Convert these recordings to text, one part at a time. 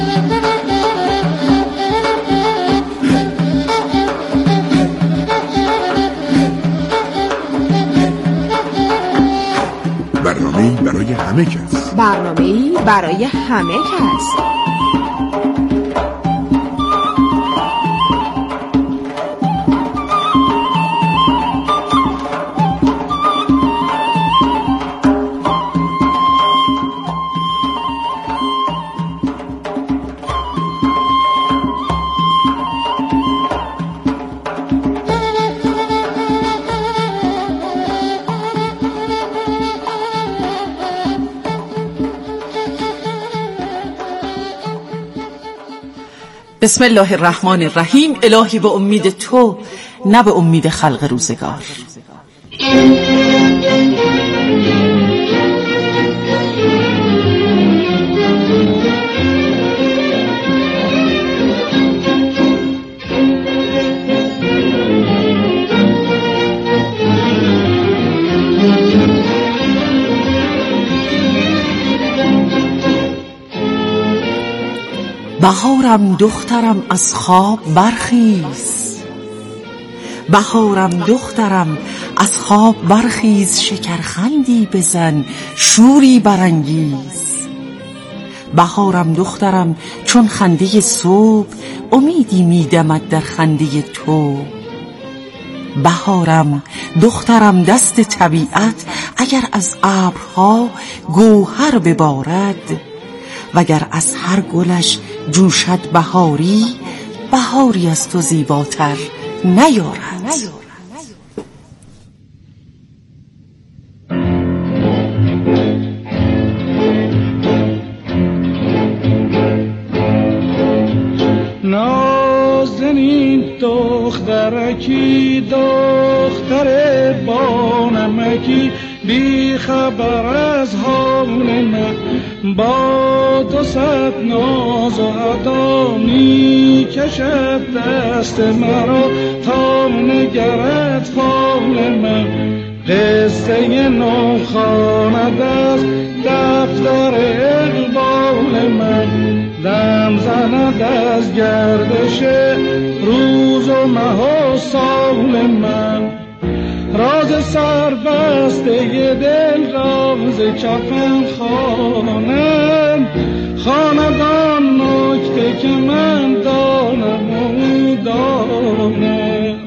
برنامه‌ای برای همه کس. برنامه‌ای برای همه کس. بسم الله الرحمن الرحیم. الهی به امید تو، نه به امید خلق روزگار. بهارم دخترم از خواب برخیز، بهارم دخترم از خواب برخیز، شکرخندی بزن شوری برانگیز. بهارم دخترم چون خنده صبح، امیدی میدمد در خنده تو. بهارم دخترم دست طبیعت، اگر از ابرها گوهر ببارد، وگر از هر گلش جوشد بهاری، بهاری از تو زیباتر نیارد. نازنین دخترکی، دختر بانمکی، بی خبر از حال من، با 200 ناز و ادا می کشد دست مرا، تا نگرد فال من. قصه نو خواند از دفتر اقبال من، دم زند از گردش روز و ماه و سال من. راز سربسته دل راز کفن خوانم، خاندان نکته که من دانم و دانم.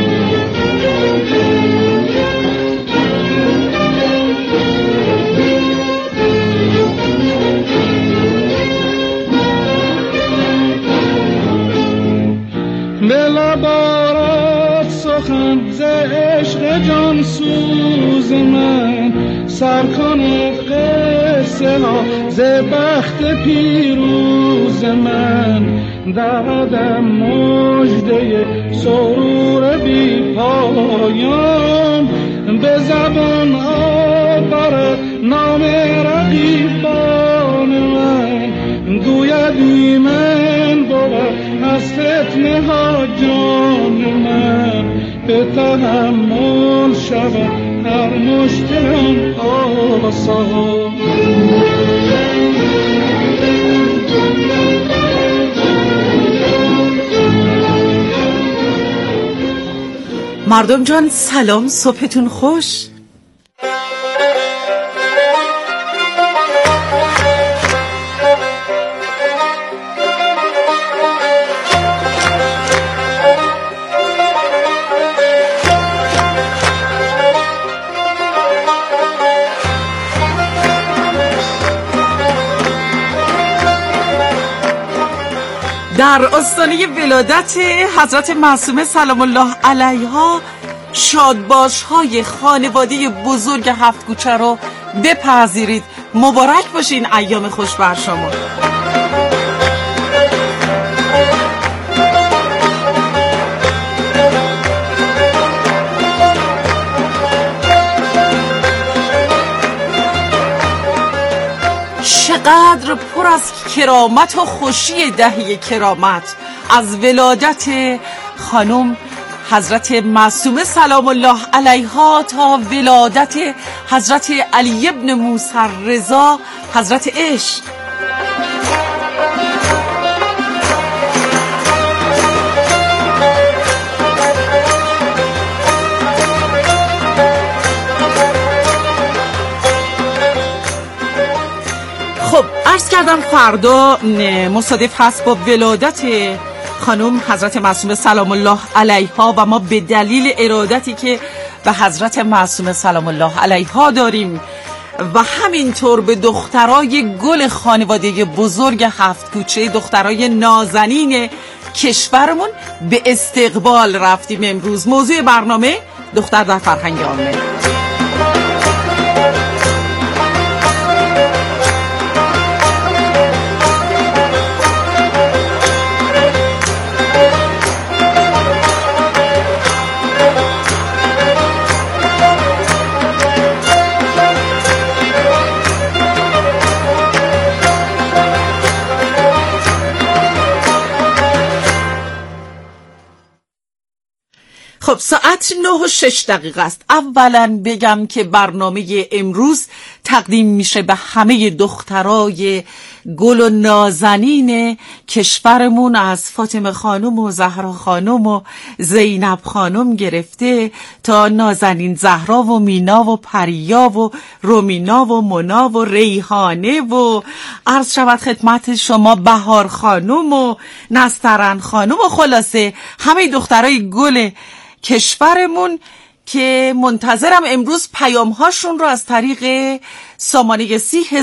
به لبارت سخن ز عشق جان سوز من، سر کند قصه ها ز بخت پیروز من. دردم مژده سرور بی پایان، به زبان آورد نام رقیبان من. گوید ایمن بود از فتنه ها جان من، به تحمل شود هر مشکلم آسان. مردم جان سلام، صبحتون خوش. در آستانه ولادت حضرت معصومه سلام الله علیها، شادباش‌های خانواده بزرگ هفت کوچه رو بپذیرید. مبارک باشین ایام خوش بر شما. چقدر پر از کرامت و خوشی دهی کرامت از ولادت خانم حضرت معصومه سلام الله علیها تا ولادت حضرت علی ابن موسی رضا حضرت عشق. هم فردا مصادف هست با ولادت خانم حضرت معصومه سلام الله علیها و ما به دلیل ارادتی که به حضرت معصومه سلام الله علیها داریم و همینطور به دخترای گل خانواده بزرگ هفت کوچه، دخترای نازنین کشورمون به استقبال رفتیم. امروز موضوع برنامه دختر در فرهنگ عامه. خب ساعت 9:06 است. اولا بگم که برنامه امروز تقدیم میشه به همه دخترای گل و نازنین کشورمون، از فاطمه خانم و زهرا خانم و زینب خانم گرفته تا نازنین زهرا و مینا و پریا و رومینا و منا و ریحانه و عرض شود خدمت شما بهار خانم و نسترن خانم و خلاصه همه دخترای گل کشورمون که منتظرم امروز پیام‌هاشون رو از طریق سامانه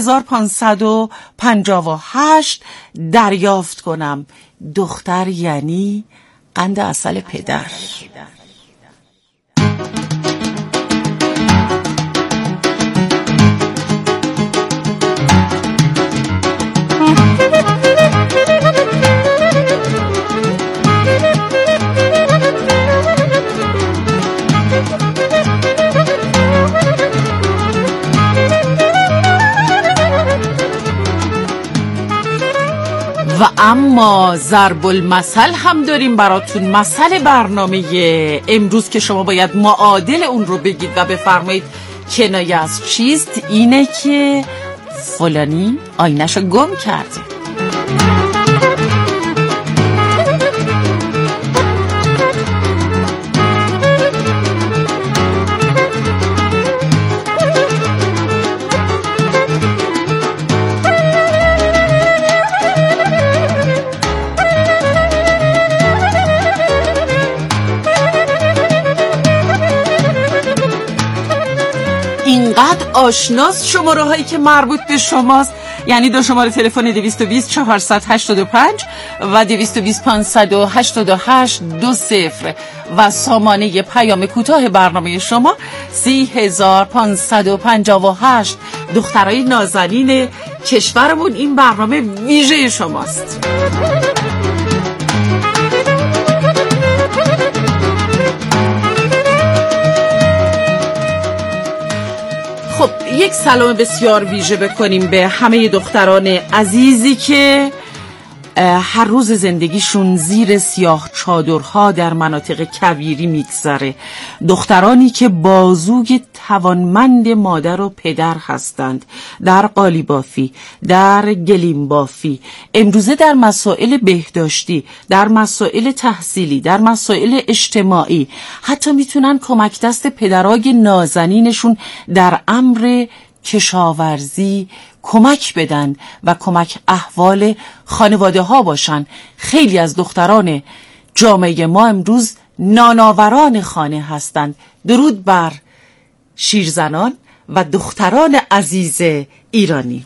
30558 دریافت کنم. دختر یعنی قند عسل پدر. و اما ضرب المثل هم داریم براتون. مثل برنامه امروز که شما باید معادل اون رو بگید و بفرمایید کنایه از چیست، اینه که فلانی آینه‌شو گم کرده. اینقدر آشناست شماره هایی که مربوط به شماست، یعنی دو شماره تلفن 220 485 و 220 588 20 و سامانه پیام کوتاه برنامه شما 3558. دخترای نازنین کشورمون، این برنامه ویژه شماست. خب یک سلام بسیار ویژه بکنیم به همه دختران عزیزی که هر روز زندگیشون زیر سیاه چادرها در مناطق کویری میگذره. دخترانی که بازوی توانمند مادر و پدر هستند در قالیبافی، در گلیم بافی، امروزه در مسائل بهداشتی، در مسائل تحصیلی، در مسائل اجتماعی، حتی میتونن کمک دست پدرای نازنینشون در امر کشاورزی کمک بدن و کمک احوال خانواده ها باشن. خیلی از دختران جامعه ما امروز نانآوران خانه هستند. درود بر شیرزنان و دختران عزیز ایرانی.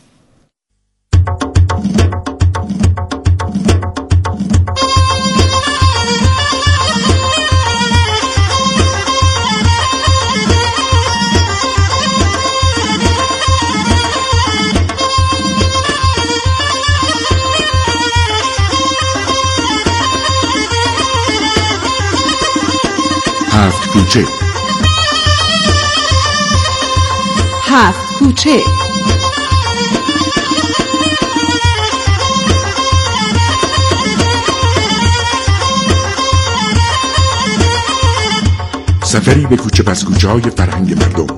هفت کوچه. هفت کوچه. سفری به کوچه پس کوچه های فرهنگ مردم.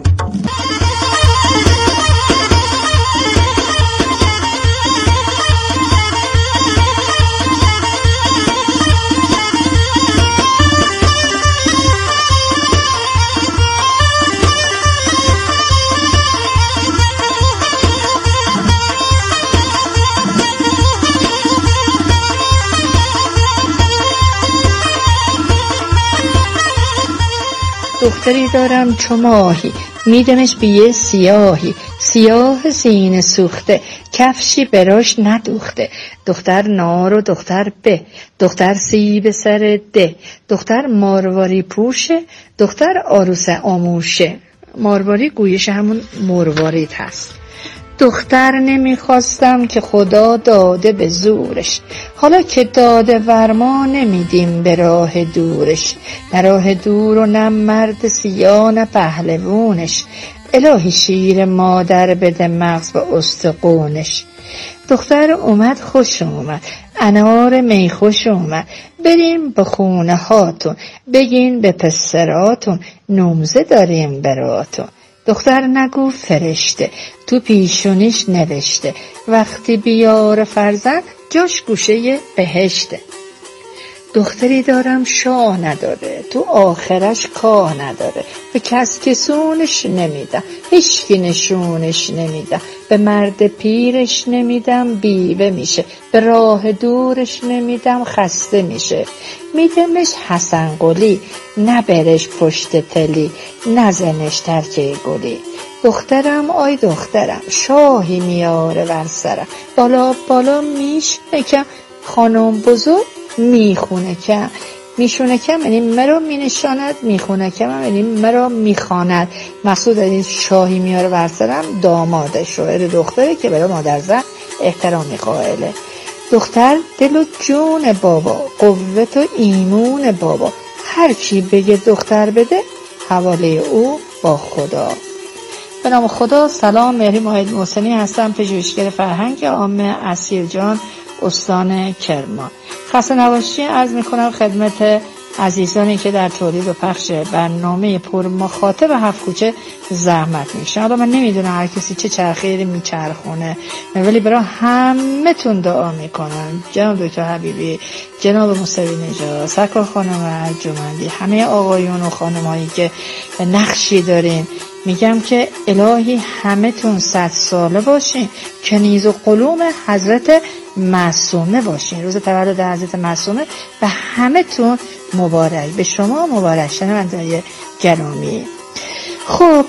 دختری دارم چو ماهی، میدمش به یه سیاهی، سیاه سینه سوخته، کفشی براش ندوخته. دختر نار و دختر به، دختر سیب سر ده، دختر مارواری پوشه، دختر عروس آموشه. مارواری گویش همون مروارید هست. دختر نمیخواستم که خدا داده به زورش، حالا که داده ورما نمیدیم به راه دورش. نه راه دور و نه مرد سیاه نه پهلوونش، الهی شیر مادر بده مغز و استقونش. دختر اومد خوش اومد، انار می خوش اومد، بریم به خونه هاتون، بگین به پسراتون، نومزه داریم براتون. دختر نگو فرشته، تو پیشونیش نوشته، وقتی بیار فرزند جاش گوشه بهشته. دختری دارم شاه نداره، تو آخرش کاه نداره، به کس کسونش نمیدم، هیچکی نشونش نمیدم، به مرد پیرش نمیدم بیوه میشه، به راه دورش نمیدم خسته میشه. میدمش حسن قلی، نبرش پشت تلی، نزنش ترکه گلی. دخترم آی دخترم، شاهی میاره ور سرم، بالا بالا میشونه کم، خانم بزرگ میخونه کم. میشونه کم یعنی مرا مینشاند، میخونه کم یعنی مرا میخواند. مقصود از این شاهی میاره ور سرم داماده، شوهر دختره که برای مادرزن احترامی قائله. دختر دل و جون بابا، قوت و ایمون بابا، هر کی بگه دختر بده حواله او با خدا. به نام خدا. سلام، مهری ماهد محسنی هستم، پژوهشگر فرهنگ عامه اسیرجان، استان کرمان. خسته نباشی عرض میکنم خدمت عزیزانی که در تولید و پخش برنامه پر مخاطب هفت کوچه زحمت میکشن. حالا من نمیدونم هر کسی چه چرخی میچرخونه، ولی برای همه تون دعا میکنم. جناب دکتر حبیبی، جناب موسوی نژاد، سرکار خانم ارجمندی، همه آقایون و خانمایی که نقشی دارین، میگم که الهی همه تون 100 ساله باشین، کنیز و قلوم حضرت معصومه باشین. روز تولد حضرت معصومه به همه تون مبارک، به شما مبارک شنونده‌های گرامی. خب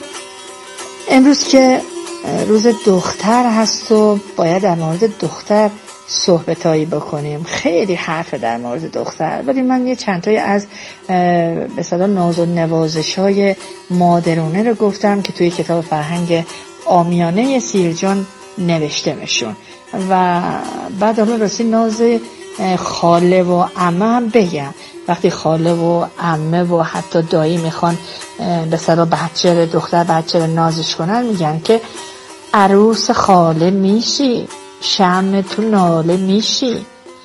امروز که روز دختر هست و باید در مورد دختر صحبتایی بکنیم. خیلی حرف در مورد دختر، ولی من یه چند تایی از به اصطلاح ناز و نوازش‌های مادرونه رو گفتم که توی کتاب فرهنگ عامیانه سیرجان نوشته میشون. و بعد حالا راستی ناز خاله و عمه هم بگم. وقتی خاله و عمه و حتی دایی میخوان به اصطلاح بچه دختر بچه نازش کنن، میگن که عروس خاله میشی، شمع تو ناله میشی،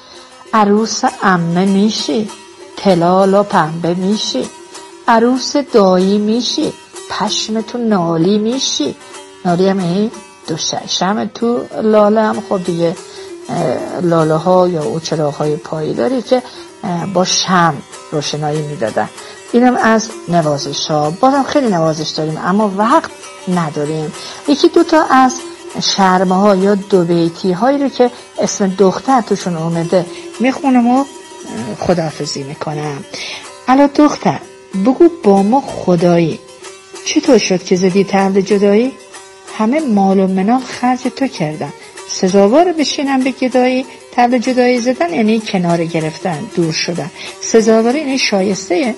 عروس عمه میشی، تلال و پنبه میشی، عروس دایی میشی، پشم تو نالی میشی. نالی هم این دوشه، شمع تو لاله هم خب دیگه لاله ها یا اوچراغ های پایی داری که با شمع روشنایی میدادن. اینم از نوازش ها. بازم خیلی نوازش داریم اما وقت نداریم. یکی دوتا از شرمه ها یا دو بیتی هایی رو که اسم دختر توشون اومده میخونم و خداحافظی میکنم. الا دختر بگو با ما خدایی، چطور شد که زدی طبل جدایی؟ همه مال و منال خرج تو کردن، سزاوار بشینم به گدایی. طبل جدایی زدن یعنی کنار گرفتن، دور شدن. سزاوار یعنی شایسته.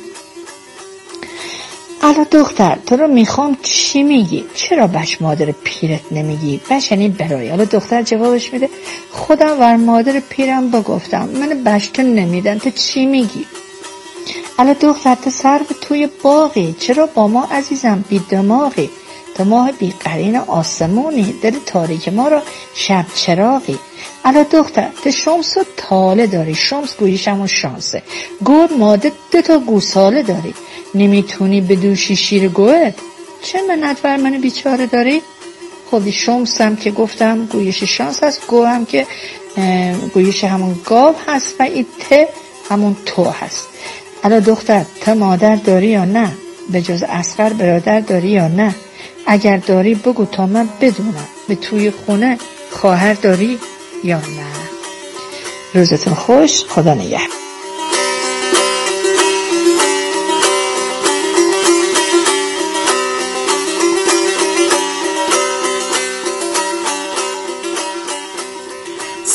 الا دختر تو رو میخوام چی میگی؟ چرا بش مادر پیرت نمیگی؟ بش یعنی برای. الا دختر جوابش میده خودم ور مادر پیرم بگفتم، من بش تو نمیدن، تو چی میگی؟ الا دختر تو سر به توی باقی، چرا با ما عزیزم بی دماغی؟ تو ماه بی قرین آسمونی، دل تاریک ما را شب چراغی. الا دختر تو شمس و تاله داری، شمس گویش همون شانسه، گور ماده 2 گوساله داری، نمیتونی بدوشی شیر گوهت، چه منت بر من بیچاره داری؟ خب شمس هم که گفتم گویش شانس هست، گوه هم که گویش همون گاو هست و این ته همون تو هست. الا دختر تو مادر داری یا نه؟ به جز اصغر برادر داری یا نه؟ اگر داری بگو تا من بدونم، به توی خونه خواهر داری یا نه؟ روزتون خوش، خدا نگهدار.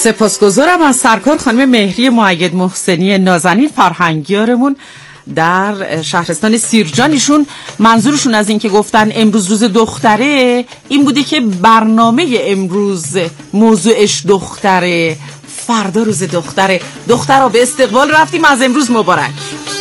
سپاسگزارم از سرکار خانم مهری مؤید محسنی نازنین فرهنگیارمون در شهرستان سیرجان. ایشون منظورشون از این که گفتن امروز روز دختره این بوده که برنامه امروز موضوعش دختره، فردا روز دختره. دخترها به استقبال رفتیم، از امروز مبارک.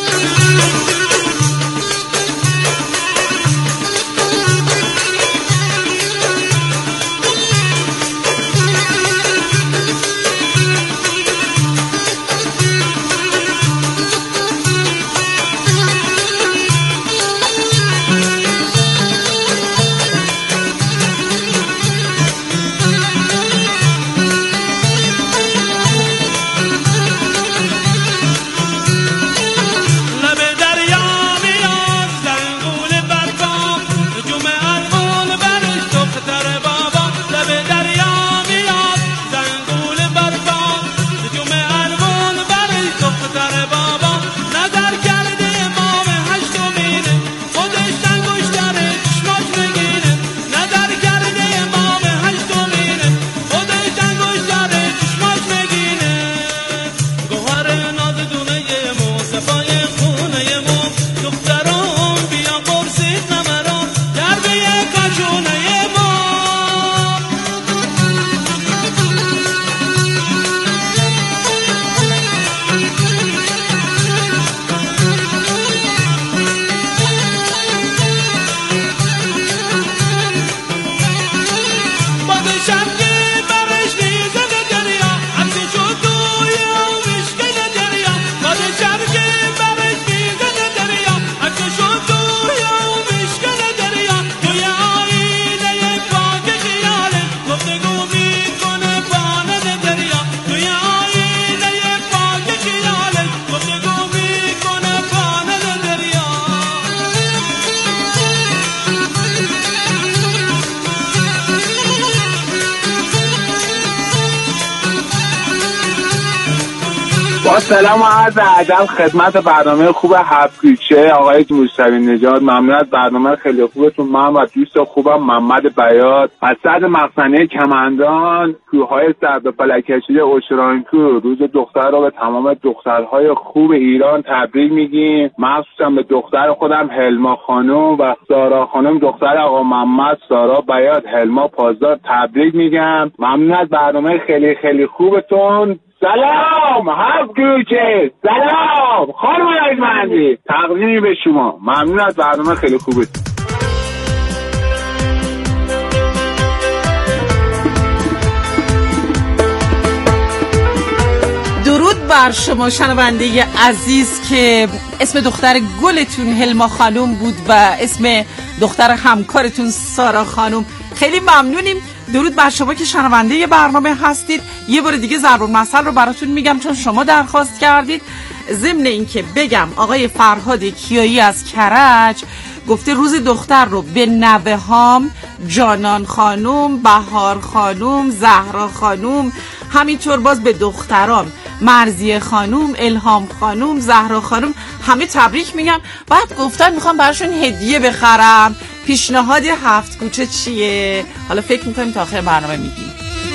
سلام و عرض ادب خدمت برنامه خوب هفت کوچه آقای مجتبی نژاد. ممنون از برنامه خیلی خوبتون. من و دوست خوبم محمد بیات از صد مقصنه کمندان کوههای سرد و فلکشی اوشرانکو روز دختر رو به تمام دخترهای خوب ایران تبریک میگیم. مخصوصا به دختر خودم هلما خانم و سارا خانم دختر آقا محمد سارا بیات هلما پازدار تبریک میگم. ممنون از برنامه خیلی خیلی خوبتون. سلام هفت کوچه، سلام خانم ارجمندی، تقدیمی به شما. ممنون از برنامه خیلی خوبه. درود بر شما شنونده عزیز که اسم دختر گلتون هلما خانم بود و اسم دختر همکارتون سارا خانم. خیلی ممنونیم. درود بر شما که شنونده برنامه هستید. یه بار دیگه ضرب المثل رو براتون میگم چون شما درخواست کردید. ضمن این که بگم آقای فرهاد کیایی از کرج گفته روز دختر رو به نوه‌هام جانان خانم، بهار خانم، زهرا خانم، همینطور باز به دخترام مرضیه خانم، الهام خانم، زهرا خانم همه تبریک میگم. بعد گفتن میخوام براشون هدیه بخرم. پیشنهاد هفت کوچه چیه؟ حالا فکر میکنیم تا آخر برنامه میگیم.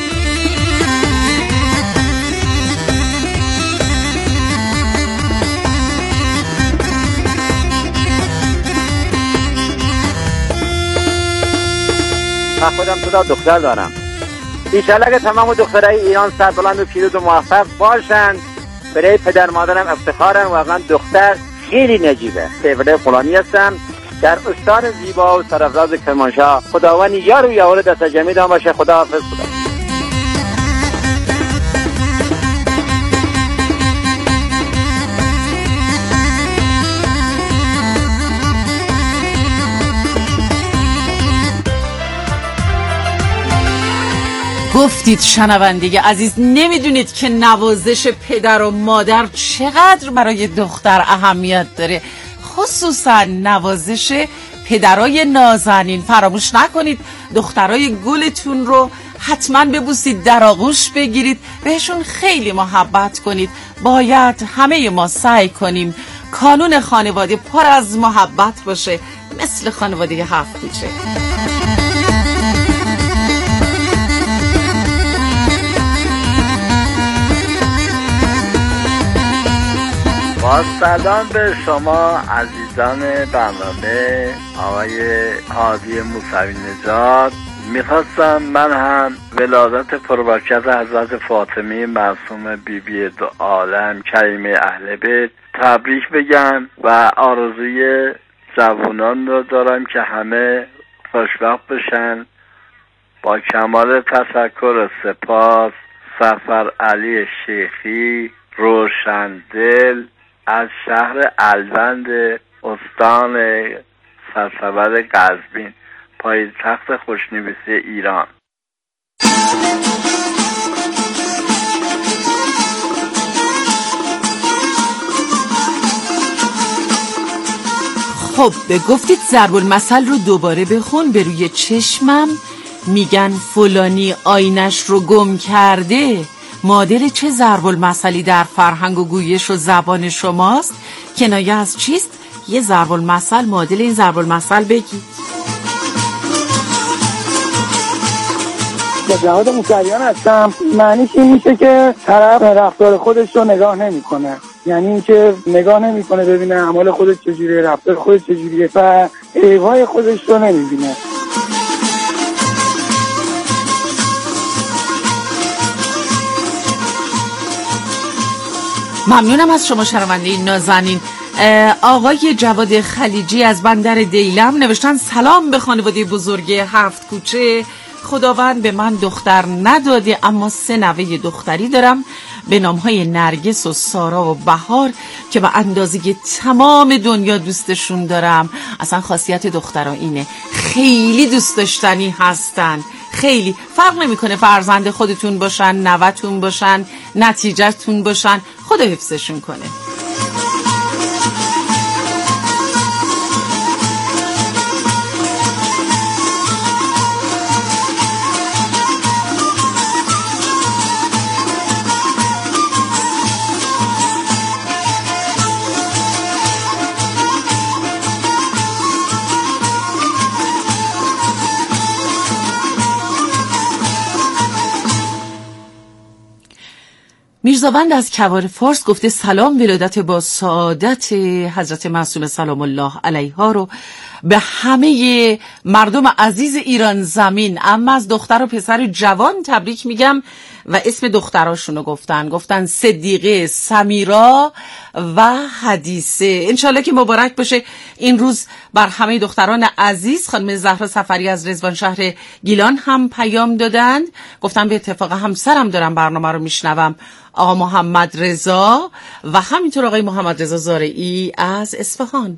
من خودم صدا دختر دارم. ایشالله که تمام دخترای ایران سربلند و پیروز و موفق باشند. برای پدر مادرم افتخارم. واقعا دختر خیلی نجیبه. فیوله فلانی هستم در استان زیبا و سرفراز کرمانشاه. خداوند یار و یاور دست جمعی دام باشه. خداحافظ. خدا گفتید شنونده عزیز، نمیدونید که نوازش پدر و مادر چقدر برای دختر اهمیت داره، خصوصا نوازش پدرای نازنین. فراموش نکنید دخترای گلتون رو حتما ببوسید، در آغوش بگیرید، بهشون خیلی محبت کنید. باید همه ما سعی کنیم کانون خانواده پر از محبت باشه، مثل خانواده هفت کوچه. با سلام به شما عزیزان برنامه آقای هادی موسوی نژاد. میخواستم من هم ولادت پربرکت حضرت فاطمه معصومه بیبی دو عالم کریمه اهل بیت تبریک بگم و آرزوی جوانان رو دارم که همه خوشبخت بشن. با کمال تشکر سپاس. سفر علی شیخی روشندل از شهر الوند استان سرسبد قزوین، پایتخت خوشنویسی ایران. خب گفتید ضرب المثل رو دوباره بخون. به روی چشمم میگن فلانی آینش رو گم کرده. مادر چه ضرب المثلی در فرهنگ و گویش و زبان شماست؟ کنایه از چیست؟ یه ضرب المثل مادر این ضرب المثل بگید. جواد موسویان هستم. معنیش این میشه که طرف رفتار خودش رو نگاه نمیکنه، یعنی اینکه نگاه نمیکنه ببینه اعمال خودش چجوریه، رفتار خودش چجوریه و عیب‌های خودش رو نمیبینه. ممنونم از شما شنونده نازنین. آقای جواد خلیجی از بندر دیلم نوشتن سلام به خانواده بزرگ هفت کوچه. خداوند به من دختر نداده اما 3 نوه دختری دارم به نامهای نرگس و سارا و بهار که به اندازه تمام دنیا دوستشون دارم. اصلا خاصیت دخترها اینه، خیلی دوست داشتنی هستن. خیلی فرق نمیکنه فرزند خودتون باشن، نوتون باشن، نتیجهتون باشن، خدا حفظشون کنه. میرزاوند از کوار فارس گفته سلام، ولادت با سعادت حضرت معصومه سلام الله علیها رو به همه مردم عزیز ایران زمین، اما از دختر و پسر جوان تبریک میگم و اسم دختراشونو گفتن صدیقه، سمیرا و حدیثه. انشالله که مبارک باشه این روز بر همه دختران عزیز. خانم زهرا سفری از رضوان شهر گیلان هم پیام دادند، گفتن به اتفاق همسرم دارم برنامه رو میشنوم، آقا محمد رضا و همینطور آقای محمد رضا زارعی از اصفهان.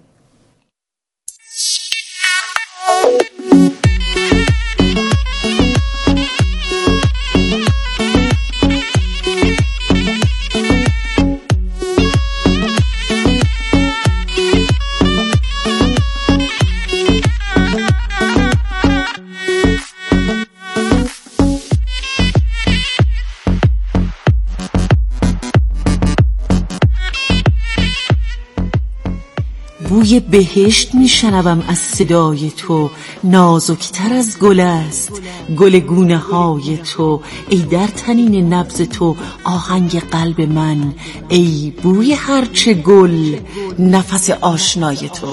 بوی بهشت میشنوم از صدای تو، نازکتر از گل است گل گونه های تو، ای در تنین نبض تو آهنگ قلب من، ای بوی هرچه گل نفس آشنای تو.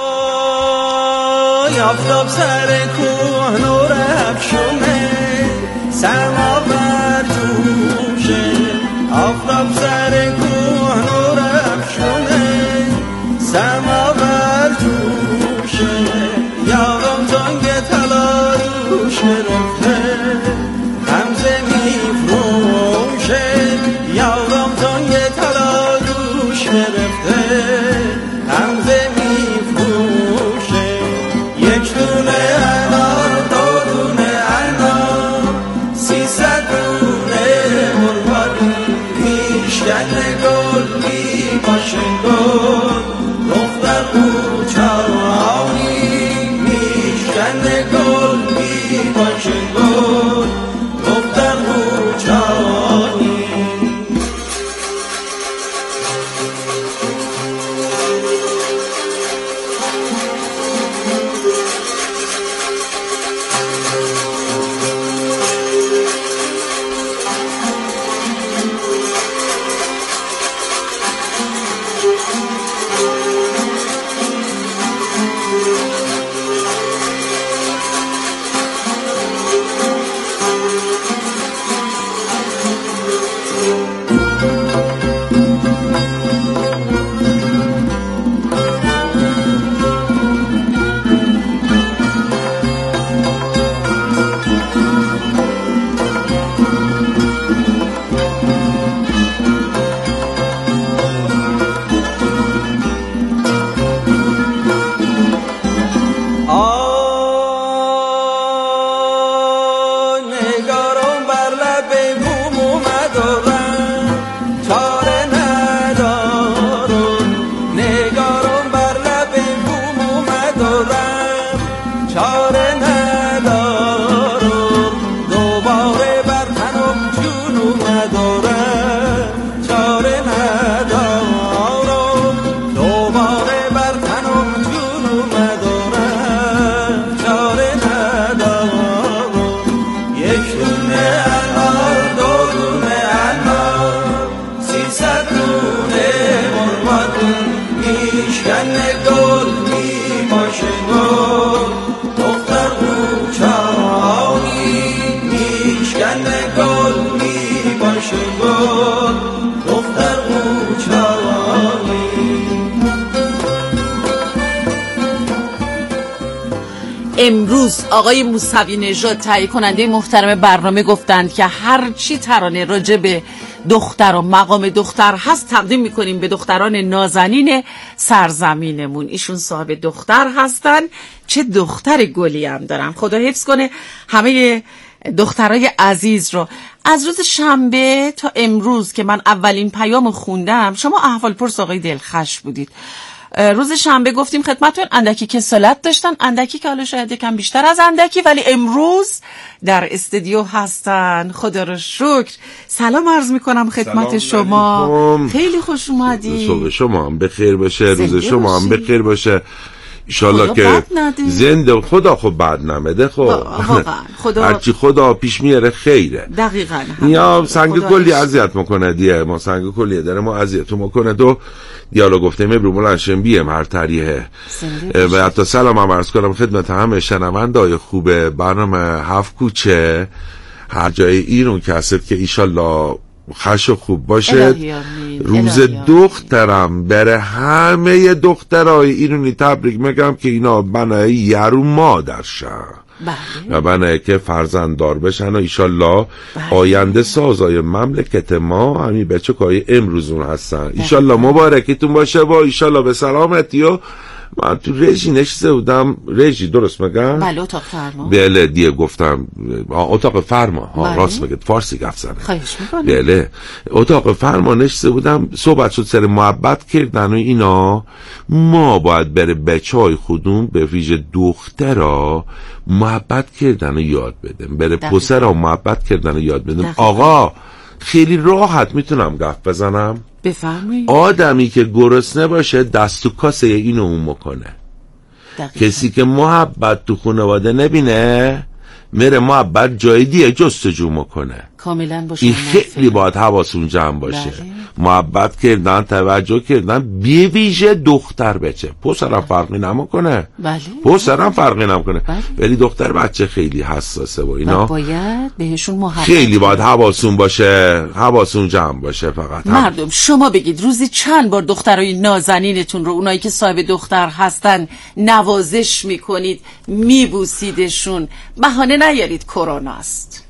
آفتاب سر کوه نور افشونه، سرما بر جوشه، آفتاب سر کوه نور افشونه، سرما بر جوشه، یارم تنگ طلا روش گرفته، غمزه میفروشه، یارم تنگ طلا روش گرفته، غمزه میفروشه، یک دونه انار، دو دونه انار، 300 دونه مرباری، پیشگل گل بی باشه گل، دختر کوچانی، میشکن گل بی باشه گل، دختر کوچانی. امروز آقای موسوی نژاد تهیه کننده محترم برنامه گفتند که هر چی ترانه راجع به دختر و مقام دختر هست تقدیم میکنیم به دختران نازنین سرزمینمون. ایشون صاحب دختر هستن، چه دختر گلی هم دارن. خدا حفظ کنه همه دخترای عزیز رو. از روز شنبه تا امروز که من اولین پیام خوندم، شما احوال پرس آقای دلخش بودید. روز شنبه گفتیم خدمتتون اندکی کسالت داشتن، اندکی که حالا شاید یکم بیشتر از اندکی، ولی امروز در استودیو هستن. خدا رو شکر. سلام عرض میکنم خدمت شما. خیلی خوش اومدید. صبح شما هم بخیر باشه، روز شما هم بخیر باشه انشالله که زنده. خدا خب بد نمده. خب خدا هرچی خدا پیش میاره خیره. دقیقاً. یا سنگ کلی اذیت میکنه دیگه، ما سنگ کلی داره ما اذیت میکنه. تو دیالا گفتیم ابرو بلنشن بیم هر طریحه. و حتی سلام هم عرض کنم خدمت همه شنوندای خوب برنامه هفت کوچه هر جای ایران که هست که ایشالله خش خوب باشه. روز دخترم بره همه دخترای ایرانی تبریک میگم که اینا بنای یارو مادر شن و بنای که فرزنددار بشن و ایشالله آینده سازای مملکت ما همین بچه که امروزون هستن. ایشالله مبارکتون باشه و ایشالله به سلامتی. و من تو رژی نشسته بودم. رژی درست میگم؟ بله اتاق فرما. بله دیگه گفتم اتاق فرما. راست میگه فارسی گفت زنه. خواهش میکنم. بله اتاق فرما نشسته بودم. صحبت شد سر محبت کردن و اینا. ما باید بره بچهای خودمون به ویژه دخترها محبت کردن و یاد بدیم، بره پسرها محبت کردن و یاد بدیم. آقا خیلی راحت میتونم گفت بزنم. بفرمایید. آدمی که گرسنه باشه دست تو کاسه اینو اون میکنه. کسی که محبت تو خانواده نبینه میره محبت جای دیگه جستجو میکنه. کاملا باشه. این خیلی باید حواسون جمع باشه. محبت کردن، توجه کردن، بی ویژه دختر بچه. پسرم فرقی نمیکنه. پسرم فرقی نمیکنه. ولی دختر بچه خیلی حساسه و اینا. باید بهشون محبت. خیلی باید حواسون باشه، حواسون جمع باشه. فقط مردم شما بگید روزی چند بار دخترای نازنینتون رو، اونایی که صاحب دختر هستن، نوازش میکنید، میبوسیدشون؟ بهانه نیارید کرونا است.